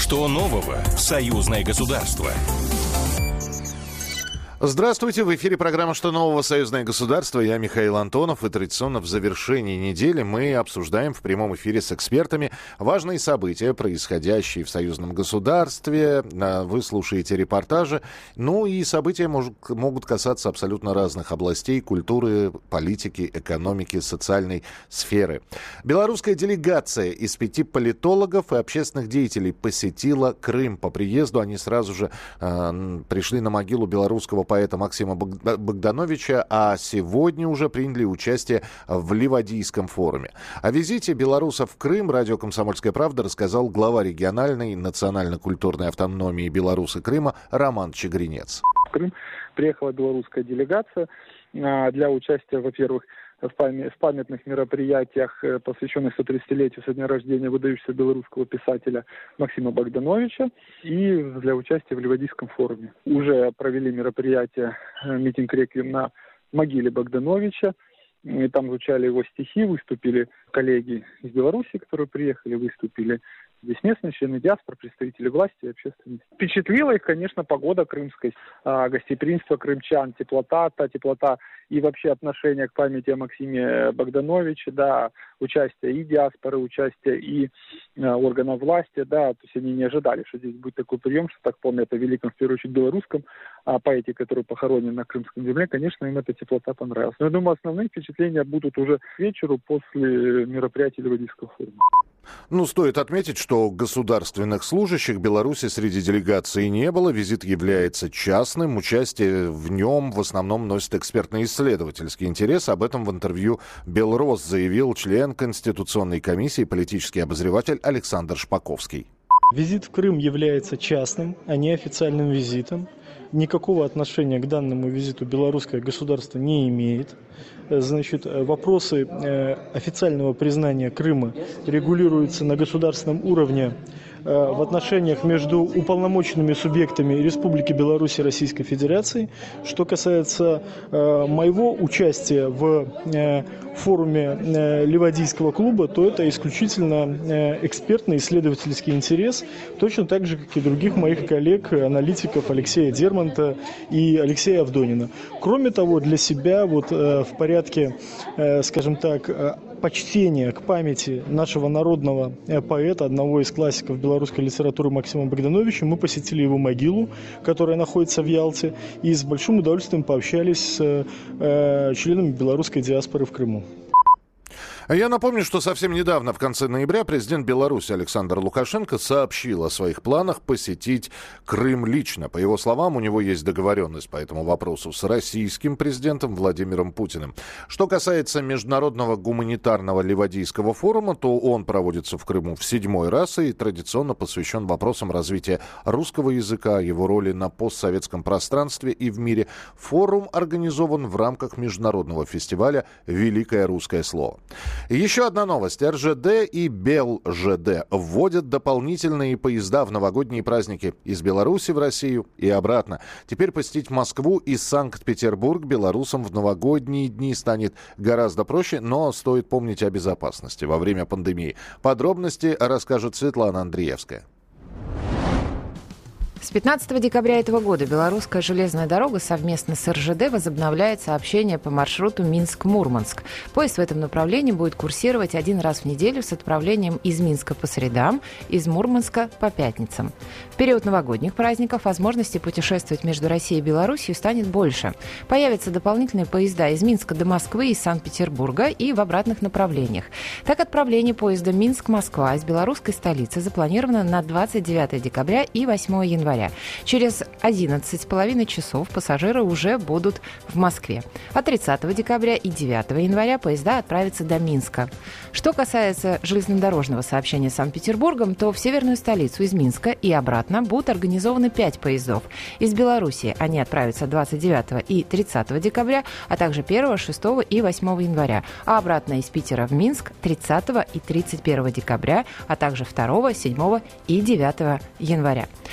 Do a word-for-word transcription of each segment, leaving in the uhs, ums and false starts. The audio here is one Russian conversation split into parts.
Что нового в союзное государство? Здравствуйте, в эфире программа «Что нового? Союзное государство». Я Михаил Антонов, и традиционно в завершении недели мы обсуждаем в прямом эфире с экспертами важные события, происходящие в союзном государстве. Вы слушаете репортажи. Ну и события может, могут касаться абсолютно разных областей: культуры, политики, экономики, социальной сферы. Белорусская делегация из пяти политологов и общественных деятелей посетила Крым. По приезду они сразу же э, пришли на могилу белорусского поэта Максима Богдановича, а сегодня уже приняли участие в Ливадийском форуме. О визите белорусов в Крым радио «Комсомольская правда» рассказал глава региональной национально-культурной автономии Беларуси Крыма Роман Чегринец. В Крым приехала белорусская делегация для участия, во-первых, в памятных мероприятиях, посвященных сто тридцатилетию со дня рождения выдающегося белорусского писателя Максима Богдановича, и для участия в Ливадийском форуме. Уже провели мероприятие митинг-реквием на могиле Богдановича. И там звучали его стихи, выступили коллеги из Беларуси, которые приехали, выступили здесь местные члены диаспоры, представители власти и общественности. Впечатлила их, конечно, погода крымская, гостеприимство крымчан, теплота, та теплота и вообще отношение к памяти о Максиме Богдановиче, да, участие и диаспоры, участие и э, органов власти, да, то есть они не ожидали, что здесь будет такой прием, что так помнят о великом, в первую очередь, белорусском а поэте, который похоронен на крымском земле. Конечно, им эта теплота понравилась. Но я думаю, основные впечатления будут уже к вечеру после мероприятия Ливадийского форума. Ну, стоит отметить, что государственных служащих Беларуси среди делегации не было. Визит является частным. Участие в нем в основном носит экспертно-исследовательский интерес. Об этом в интервью «Белрос» заявил член Конституционной комиссии, политический обозреватель Александр Шпаковский. Визит в Крым является частным, а не официальным визитом. Никакого отношения к данному визиту белорусское государство не имеет. Значит, вопросы официального признания Крыма регулируются на государственном уровне в отношениях между уполномоченными субъектами Республики Беларусь и Российской Федерации. Что касается моего участия в форуме Ливадийского клуба, то это исключительно экспертный исследовательский интерес, точно так же, как и других моих коллег, аналитиков Алексея Дермонта и Алексея Авдонина. Кроме того, для себя вот в порядке, скажем так, почтения к памяти нашего народного поэта, одного из классиков белорусской литературы Максима Богдановича, мы посетили его могилу, которая находится в Ялте, и с большим удовольствием пообщались с э, членами белорусской диаспоры в Крыму. Я напомню, что совсем недавно, в конце ноября, президент Беларуси Александр Лукашенко сообщил о своих планах посетить Крым лично. По его словам, у него есть договоренность по этому вопросу с российским президентом Владимиром Путиным. Что касается Международного гуманитарного Ливадийского форума, то он проводится в Крыму в седьмой раз и традиционно посвящен вопросам развития русского языка, его роли на постсоветском пространстве и в мире. Форум организован в рамках международного фестиваля «Великое русское слово». Еще одна новость. эр жэ дэ и БелЖД вводят дополнительные поезда в новогодние праздники из Беларуси в Россию и обратно. Теперь посетить Москву и Санкт-Петербург белорусам в новогодние дни станет гораздо проще, но стоит помнить о безопасности во время пандемии. Подробности расскажет Светлана Андреевская. С пятнадцатого декабря этого года Белорусская железная дорога совместно с эр жэ дэ возобновляет сообщение по маршруту Минск-Мурманск. Поезд в этом направлении будет курсировать один раз в неделю с отправлением из Минска по средам, из Мурманска по пятницам. В период новогодних праздников возможности путешествовать между Россией и Беларусью станет больше. Появятся дополнительные поезда из Минска до Москвы, из Санкт-Петербурга и в обратных направлениях. Так, отправление поезда Минск-Москва из белорусской столицы запланировано на двадцать девятого декабря и восьмого января. Через одиннадцать с половиной часов пассажиры уже будут в Москве. А тридцатого декабря и девятого января поезда отправятся до Минска. Что касается железнодорожного сообщения с Санкт-Петербургом, то в северную столицу из Минска и обратно будут организованы пять поездов. Из Белоруссии они отправятся двадцать девятого и тридцатого декабря, а также первого, шестого и восьмого января. А обратно из Питера в Минск тридцатого и тридцать первого декабря, а также второго, седьмого и девятого января. Глава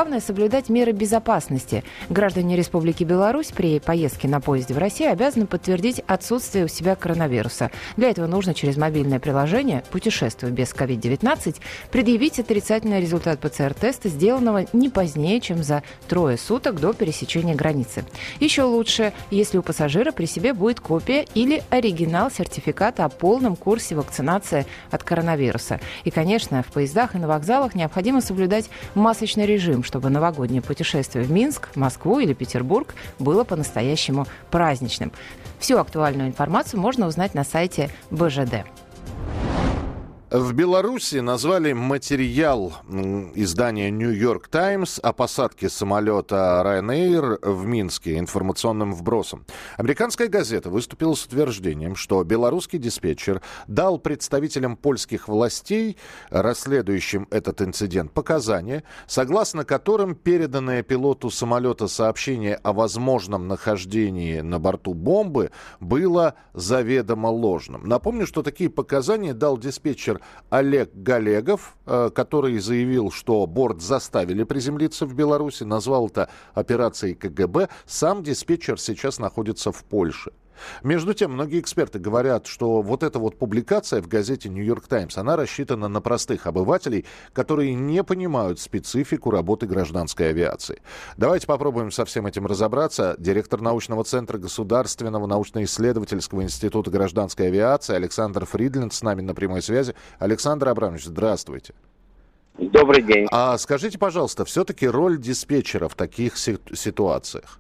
Главное – соблюдать меры безопасности. Граждане Республики Беларусь при поездке на поезде в Россию обязаны подтвердить отсутствие у себя коронавируса. Для этого нужно через мобильное приложение «Путешествуй без ковид девятнадцать» предъявить отрицательный результат ПЦР-теста, сделанного не позднее, чем за трое суток до пересечения границы. Еще лучше, если у пассажира при себе будет копия или оригинал сертификата о полном курсе вакцинации от коронавируса. И, конечно, в поездах и на вокзалах необходимо соблюдать масочный режим, чтобы новогоднее путешествие в Минск, Москву или Петербург было по-настоящему праздничным. Всю актуальную информацию можно узнать на сайте бэ жэ дэ. В Беларуси назвали материал издания «Нью-Йорк Таймс» о посадке самолета Ryanair в Минске информационным вбросом. Американская газета выступила с утверждением, что белорусский диспетчер дал представителям польских властей, расследующим этот инцидент, показания, согласно которым переданное пилоту самолета сообщение о возможном нахождении на борту бомбы было заведомо ложным. Напомню, что такие показания дал диспетчер Олег Галегов, который заявил, что борт заставили приземлиться в Беларуси, назвал это операцией ка гэ бэ. Сам диспетчер сейчас находится в Польше. Между тем, многие эксперты говорят, что вот эта вот публикация в газете «Нью-Йорк Таймс», она рассчитана на простых обывателей, которые не понимают специфику работы гражданской авиации. Давайте попробуем со всем этим разобраться. Директор научного центра Государственного научно-исследовательского института гражданской авиации Александр Фридланд с нами на прямой связи. Александр Абрамович, здравствуйте. Добрый день. А скажите, пожалуйста, все-таки роль диспетчера в таких ситуациях?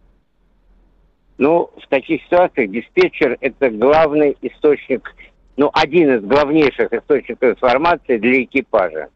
Ну, в таких ситуациях диспетчер – это главный источник, ну, один из главнейших источников информации для экипажа.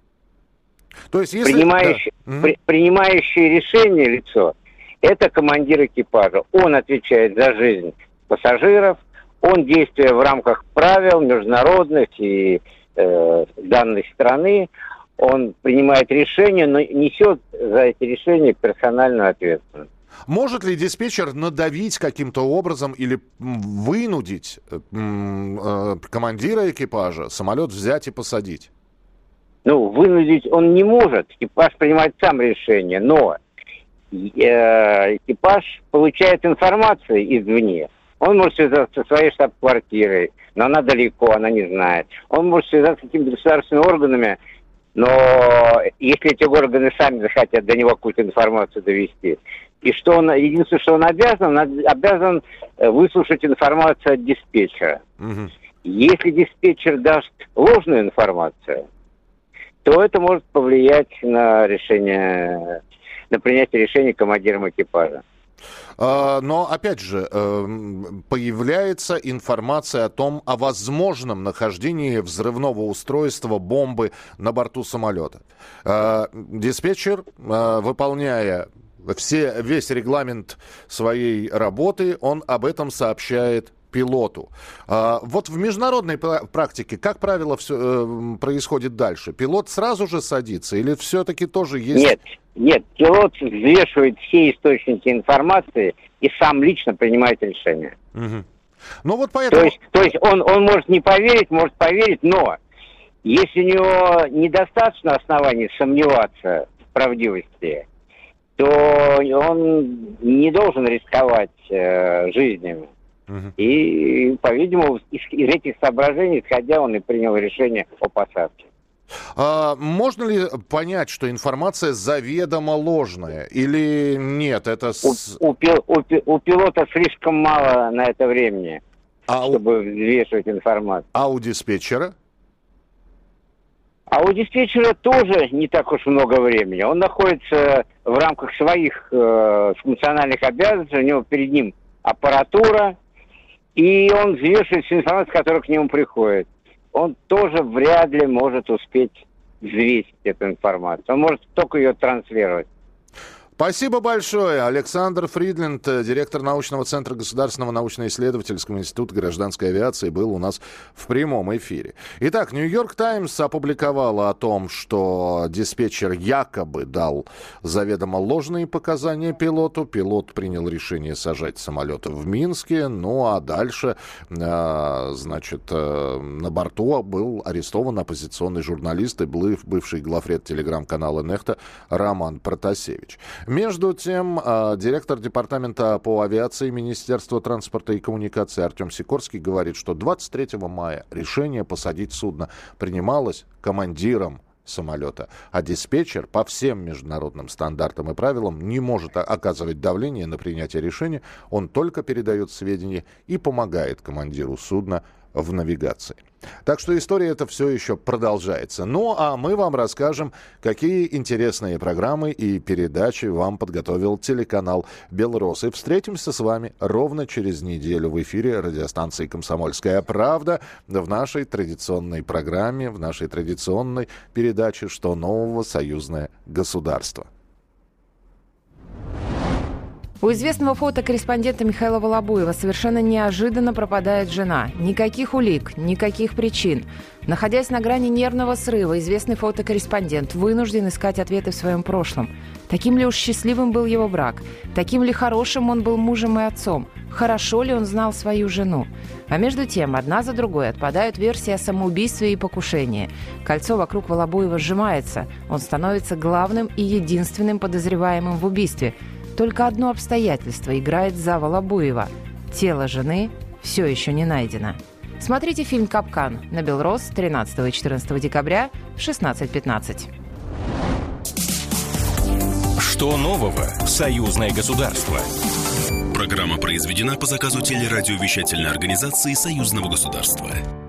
То есть, если... Принимающий, да. при, принимающее решение лицо – это командир экипажа. Он отвечает за жизнь пассажиров, он, действуя в рамках правил международных и э, данной страны, он принимает решения, но несет за эти решения персональную ответственность. Может ли диспетчер надавить каким-то образом или вынудить э, э, командира экипажа самолет взять и посадить? Ну, вынудить он не может. Экипаж принимает сам решение, но э, экипаж получает информацию извне. Он может связаться со своей штаб-квартирой, но она далеко, она не знает. Он может связаться с какими-то государственными органами, но если эти органы сами захотят до него какую-то информацию довести, и что он, единственное, что он обязан, он обязан выслушать информацию от диспетчера. Угу. Если диспетчер даст ложную информацию, то это может повлиять на решение, на принятие решения командиром экипажа. Но, опять же, появляется информация о том, о возможном нахождении взрывного устройства, бомбы на борту самолета. Диспетчер, выполняя все, весь регламент своей работы, он об этом сообщает пилоту. А, вот в международной практике, как правило, все э, происходит дальше? Пилот сразу же садится или все-таки тоже есть... Нет, нет, пилот взвешивает все источники информации и сам лично принимает решение. Угу. Ну вот поэтому... То есть, то есть он, он может не поверить, может поверить, но если у него недостаточно оснований сомневаться в правдивости, то он не должен рисковать э, жизнями. Uh-huh. И, по-видимому, из, из этих соображений, исходя, он и принял решение о посадке. А можно ли понять, что информация заведомо ложная? Или нет? Это с... у, у, у, у пилота слишком мало на это времени, а чтобы у... взвешивать информацию. А у диспетчера? А у диспетчера тоже не так уж много времени. Он находится в рамках своих э, функциональных обязанностей, у него перед ним аппаратура, и он взвешивает всю информацию, которая к нему приходит. Он тоже вряд ли может успеть взвесить эту информацию. Он может только ее транслировать. Спасибо большое. Александр Фридленд, директор научного центра Государственного научно-исследовательского института гражданской авиации, был у нас в прямом эфире. Итак, Нью-Йорк Таймс опубликовала о том, что диспетчер якобы дал заведомо ложные показания пилоту. Пилот принял решение сажать самолет в Минске. Ну а дальше, значит, на борту был арестован оппозиционный журналист и бывший главред телеграм-канала «Нехта» Роман Протасевич. Между тем, директор департамента по авиации Министерства транспорта и коммуникации Артем Сикорский говорит, что двадцать третьего мая решение посадить судно принималось командиром самолета, а диспетчер по всем международным стандартам и правилам не может оказывать давление на принятие решения, он только передает сведения и помогает командиру судна в навигации. Так что история эта все еще продолжается. Ну, а мы вам расскажем, какие интересные программы и передачи вам подготовил телеканал «Белрос». И встретимся с вами ровно через неделю в эфире радиостанции «Комсомольская правда» в нашей традиционной программе, в нашей традиционной передаче «Что нового? Союзное государство». У известного фотокорреспондента Михаила Волобуева совершенно неожиданно пропадает жена. Никаких улик, никаких причин. Находясь на грани нервного срыва, известный фотокорреспондент вынужден искать ответы в своем прошлом. Таким ли уж счастливым был его брак? Таким ли хорошим он был мужем и отцом? Хорошо ли он знал свою жену? А между тем, одна за другой отпадают версии о самоубийстве и покушении. Кольцо вокруг Волобуева сжимается. Он становится главным и единственным подозреваемым в убийстве. Только одно обстоятельство играет за Волобуева. Тело жены все еще не найдено. Смотрите фильм «Капкан» на Белрос тринадцатого и четырнадцатого декабря в шестнадцать пятнадцать. Что нового? Союзное государство. Программа произведена по заказу телерадиовещательной организации Союзного государства.